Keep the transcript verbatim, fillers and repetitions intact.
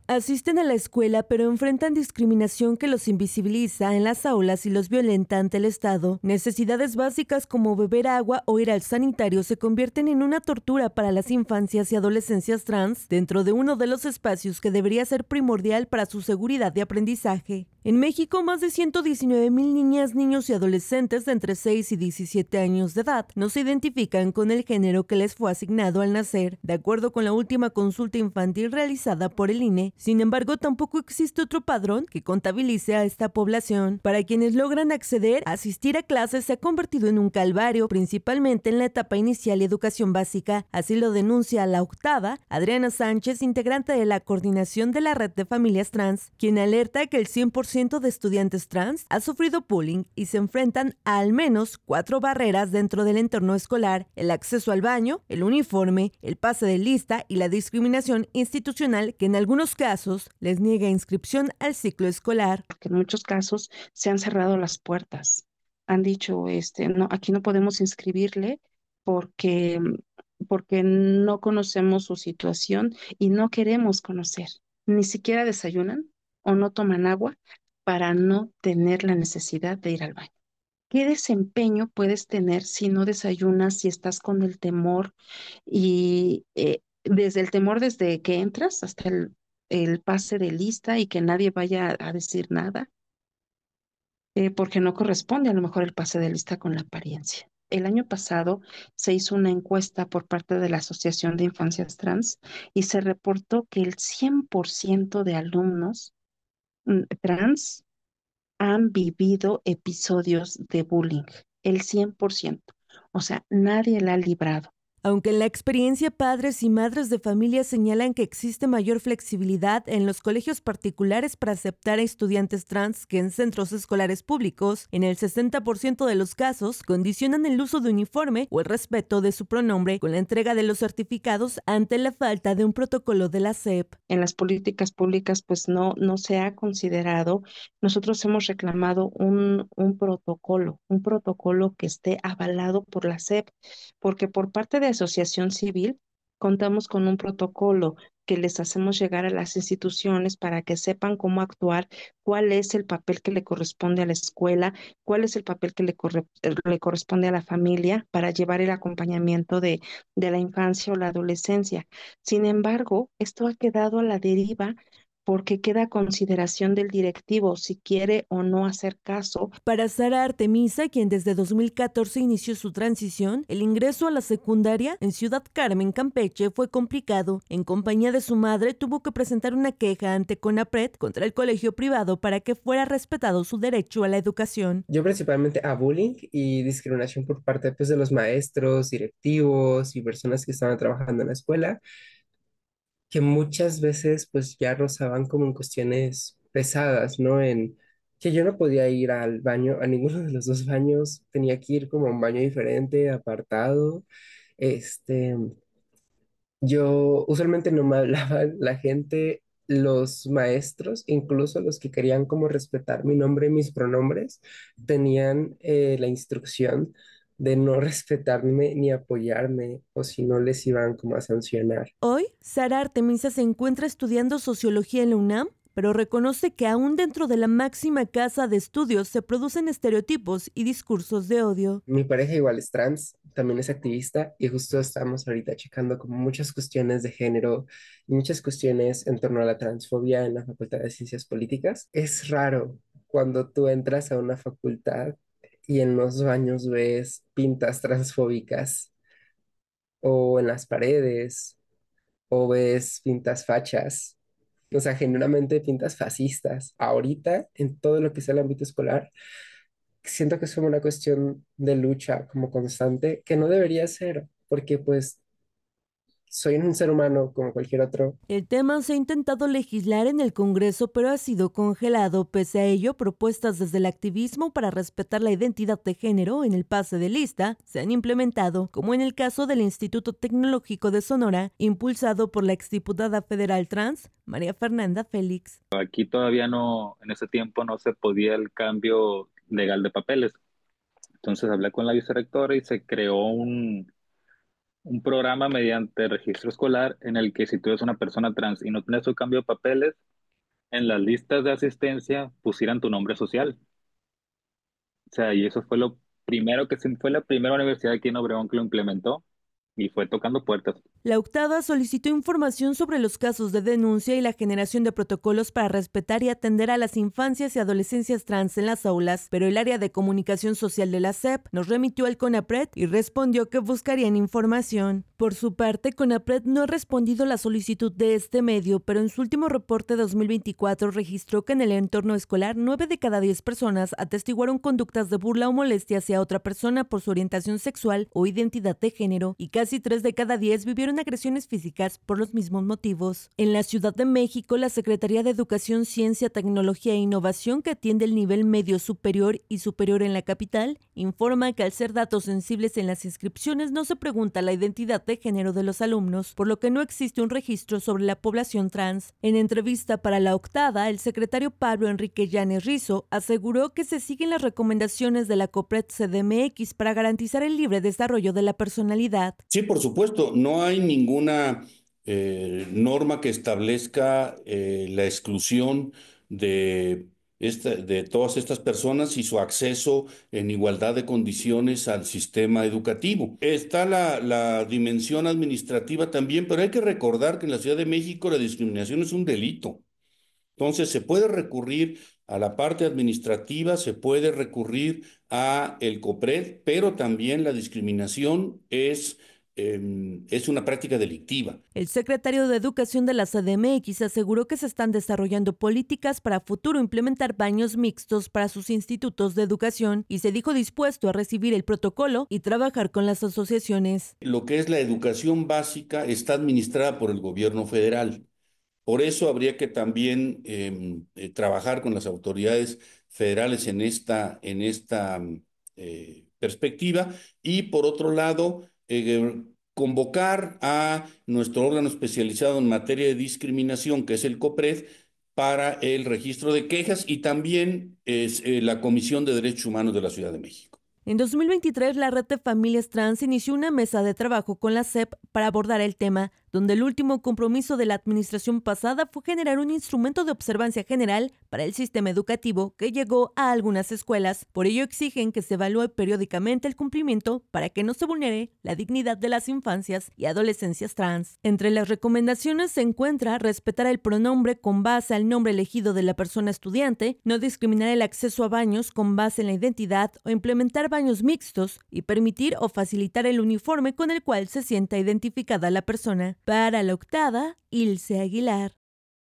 Asisten a la escuela, pero enfrentan discriminación que los invisibiliza en las aulas y los violenta ante el Estado. Necesidades básicas como beber agua o ir al sanitario se convierten en una tortura para las infancias y adolescencias trans dentro de uno de los espacios que debería ser primordial para su seguridad de aprendizaje. En México, más de ciento diecinueve mil niñas, niños y adolescentes de entre seis y diecisiete años de edad no se identifican con el género que les fue asignado al nacer, de acuerdo con la última consulta infantil realizada por el I N E. Sin embargo, tampoco existe otro padrón que contabilice a esta población. Para quienes logran acceder, asistir a clases se ha convertido en un calvario, principalmente en la etapa inicial y educación básica. Así lo denuncia La Octava, Adriana Sánchez, integrante de la coordinación de la Red de Familias Trans, quien alerta que el cien por ciento de estudiantes trans ha sufrido bullying y se enfrentan a al menos cuatro barreras dentro del entorno escolar: el acceso al baño, el uniforme, el pase de lista y la discriminación institucional que en algunos casos les niega inscripción al ciclo escolar. Porque en muchos casos se han cerrado las puertas. Han dicho, este, no, aquí no podemos inscribirle porque, porque no conocemos su situación y no queremos conocer. Ni siquiera desayunan o no toman agua para no tener la necesidad de ir al baño. ¿Qué desempeño puedes tener si no desayunas, si estás con el temor y eh, desde el temor desde que entras hasta el, el pase de lista y que nadie vaya a decir nada? Eh, porque no corresponde a lo mejor el pase de lista con la apariencia. El año pasado se hizo una encuesta por parte de la Asociación de Infancias Trans y se reportó que el cien por ciento de alumnos mm, trans han vivido episodios de bullying, el cien por ciento. O sea, nadie la ha librado. Aunque en la experiencia padres y madres de familia señalan que existe mayor flexibilidad en los colegios particulares para aceptar a estudiantes trans que en centros escolares públicos, en el sesenta por ciento de los casos condicionan el uso de uniforme o el respeto de su pronombre con la entrega de los certificados ante la falta de un protocolo de la S E P. En las políticas públicas pues no, no se ha considerado. Nosotros hemos reclamado un, un protocolo, un protocolo que esté avalado por la S E P, porque por parte de Asociación Civil contamos con un protocolo que les hacemos llegar a las instituciones para que sepan cómo actuar, cuál es el papel que le corresponde a la escuela, cuál es el papel que le, corre, le corresponde a la familia para llevar el acompañamiento de, de la infancia o la adolescencia. Sin embargo, esto ha quedado a la deriva porque queda a consideración del directivo si quiere o no hacer caso. Para Sara Artemisa, quien desde dos mil catorce inició su transición, el ingreso a la secundaria en Ciudad Carmen, Campeche, fue complicado. En compañía de su madre, tuvo que presentar una queja ante CONAPRED contra el colegio privado para que fuera respetado su derecho a la educación. Yo principalmente a bullying y discriminación por parte pues, de los maestros, directivos y personas que estaban trabajando en la escuela, que muchas veces pues ya rozaban como en cuestiones pesadas, ¿no? En que yo no podía ir al baño, a ninguno de los dos baños, tenía que ir como a un baño diferente, apartado. Este, yo usualmente no me hablaba la gente, los maestros, incluso los que querían como respetar mi nombre y mis pronombres, tenían eh, la instrucción de no respetarme ni apoyarme o si no les iban como a sancionar. Hoy, Sara Artemisa se encuentra estudiando sociología en la UNAM, pero reconoce que aún dentro de la máxima casa de estudios se producen estereotipos y discursos de odio. Mi pareja igual es trans, también es activista y justo estamos ahorita checando como muchas cuestiones de género y muchas cuestiones en torno a la transfobia en la Facultad de Ciencias Políticas. Es raro cuando tú entras a una facultad y en los baños ves pintas transfóbicas o en las paredes o ves pintas fachas. O sea, genuinamente pintas fascistas. Ahorita, en todo lo que es el ámbito escolar, siento que es como una cuestión de lucha como constante, que no debería ser, porque pues soy un ser humano como cualquier otro. El tema se ha intentado legislar en el Congreso, pero ha sido congelado. Pese a ello, propuestas desde el activismo para respetar la identidad de género en el pase de lista se han implementado, como en el caso del Instituto Tecnológico de Sonora, impulsado por la exdiputada federal trans, María Fernanda Félix. Aquí todavía no, en ese tiempo no se podía el cambio legal de papeles. Entonces hablé con la vicerrectora y se creó un, un programa mediante registro escolar en el que si tú eres una persona trans y no tienes tu cambio de papeles, en las listas de asistencia pusieran tu nombre social. O sea, y eso fue lo primero que se, fue la primera universidad aquí en Obregón que lo implementó y fue tocando puertas. La Octava solicitó información sobre los casos de denuncia y la generación de protocolos para respetar y atender a las infancias y adolescencias trans en las aulas, pero el área de comunicación social de la S E P nos remitió al CONAPRED y respondió que buscarían información. Por su parte, CONAPRED no ha respondido la solicitud de este medio, pero en su último reporte dos mil veinticuatro registró que en el entorno escolar nueve de cada diez personas atestiguaron conductas de burla o molestia hacia otra persona por su orientación sexual o identidad de género, y casi tres de cada diez vivieron agresiones físicas por los mismos motivos. En la Ciudad de México, la Secretaría de Educación, Ciencia, Tecnología e Innovación, que atiende el nivel medio superior y superior en la capital, informa que al ser datos sensibles en las inscripciones no se pregunta la identidad de género de los alumnos, por lo que no existe un registro sobre la población trans. En entrevista para La Octava, el secretario Pablo Enrique Llanes Rizo aseguró que se siguen las recomendaciones de la COPRED C D M X para garantizar el libre desarrollo de la personalidad. Sí, por supuesto, no hay ninguna eh, norma que establezca eh, la exclusión de, esta, de todas estas personas y su acceso en igualdad de condiciones al sistema educativo. Está la, la dimensión administrativa también, pero hay que recordar que en la Ciudad de México la discriminación es un delito. Entonces, se puede recurrir a la parte administrativa, se puede recurrir a el COPRED, pero también la discriminación es, eh, es una práctica delictiva. El secretario de Educación de la C D M X aseguró que se están desarrollando políticas para futuro implementar baños mixtos para sus institutos de educación y se dijo dispuesto a recibir el protocolo y trabajar con las asociaciones. Lo que es la educación básica está administrada por el gobierno federal. Por eso habría que también eh, eh, trabajar con las autoridades federales en esta, en esta eh, perspectiva y, por otro lado, eh, convocar a nuestro órgano especializado en materia de discriminación, que es el COPRED, para el registro de quejas y también es, eh, la Comisión de Derechos Humanos de la Ciudad de México. En dos mil veintitrés, la Red de Familias Trans inició una mesa de trabajo con la S E P para abordar el tema, donde el último compromiso de la administración pasada fue generar un instrumento de observancia general para el sistema educativo que llegó a algunas escuelas. Por ello exigen que se evalúe periódicamente el cumplimiento para que no se vulnere la dignidad de las infancias y adolescencias trans. Entre las recomendaciones se encuentra respetar el pronombre con base al nombre elegido de la persona estudiante, no discriminar el acceso a baños con base en la identidad o implementar baños mixtos y permitir o facilitar el uniforme con el cual se sienta identificada la persona. Para La Octava, Ilse Aguilar.